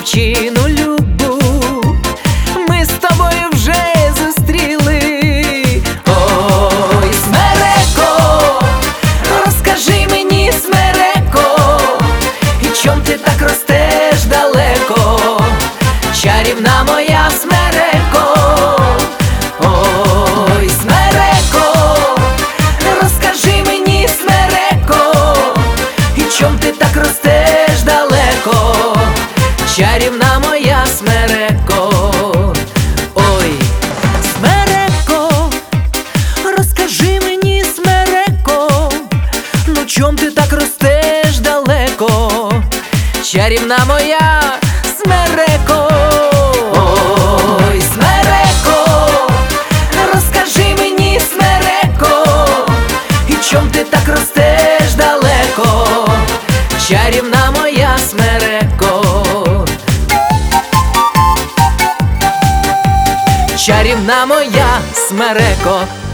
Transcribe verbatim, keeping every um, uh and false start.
дівчину любу ми з тобою вже зустріли. Ой, смереко, розкажи мені, смереко, і чом ти так ростеш далеко, чарівна моя смереко. Ой, смереко, розкажи мені, смереко, і чом ти так ростеш далеко, чарівна моя смереко. Ой, смереко, розкажи мені, смереко, ну чом ти так ростеш далеко, чарівна моя смереко. Ой, смереко, розкажи мені, смереко, і чом ти так ростеш далеко, чарівна моя смереко. Чарівна моя смереко.